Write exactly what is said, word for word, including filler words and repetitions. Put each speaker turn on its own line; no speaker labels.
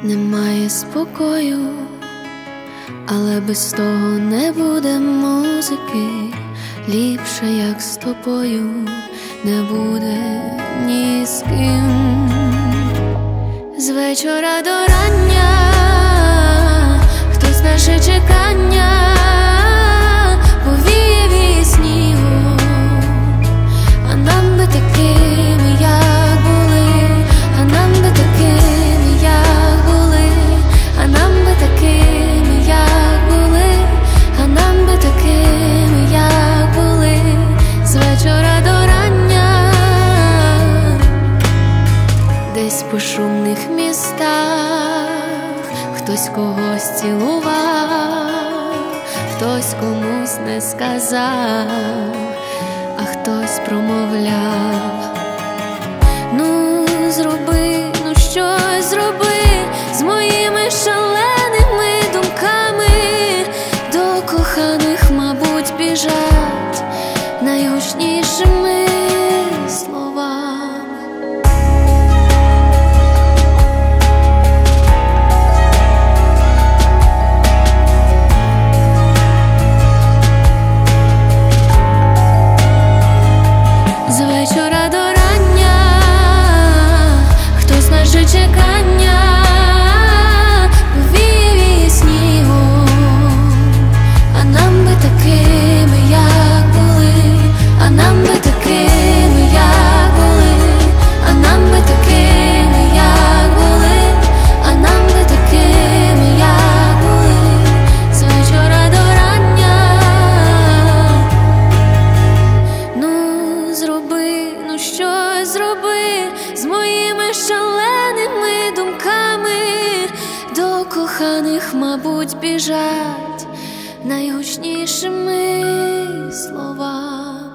немає спокою, але без того не буде музики. Ліпше, як з тобою, не буде ні з ким. З вечора до рання хтось наше чекання повіє снігу, а нам би такими, як були, а нам би такими, як були, а нам би такими, як були, а нам би такими, як були. З вечора до рання десь по шумних містах хтось когось цілував, хтось комусь не сказав, а хтось промовляв: ну зроби, ну щось зроби з моїми шаленими думками. До коханих, мабуть, біжать найгучнішими словами. З вечора до рання хтось наше чекання повіє снігу, а нам би такими, як були, а нам би такими, як були, а нам би такими, як були, а нам би такими, як були. З вечора до рання ну зроби, ну щось зроби з моїми шаленими думками. До коханих, мабуть, біжать найгучнішими словами.